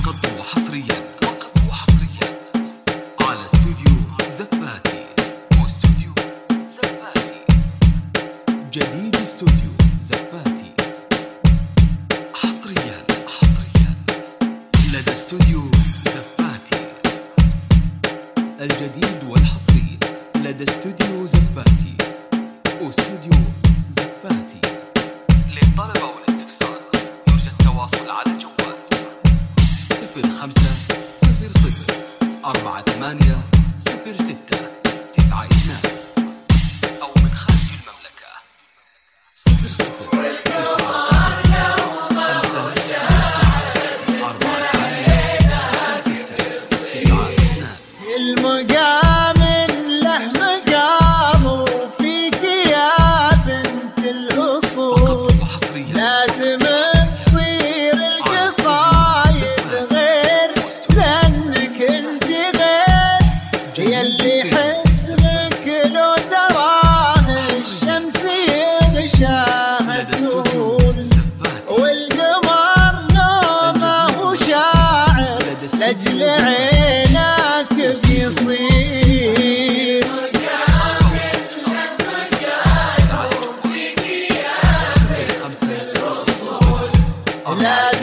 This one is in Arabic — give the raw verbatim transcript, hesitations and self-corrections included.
فقط وحصريا فقط وحصريا على استوديو زفاتي واستوديو زفاتي. جديد استوديو زفاتي حصريا حصريا لدى استوديو زفاتي. الجديد والحصري لدى استوديو زفاتي واستوديو زفاتي. للطلب والاستفسار يرجى التواصل على الجوال صفر خمسة صفر صفر أربعة ثمانية صفر ستة تسعة اثنان أو من خارج المملكة صفر صفر تسعة المقام له مقام وفيك يا بنت الأصول لازم تصير القصايد غير لأنك انت غير يلي حسنك لو تراه الشمس يغشاها تقول والقمر نومه وشاعر لأجل عينك بيصير لا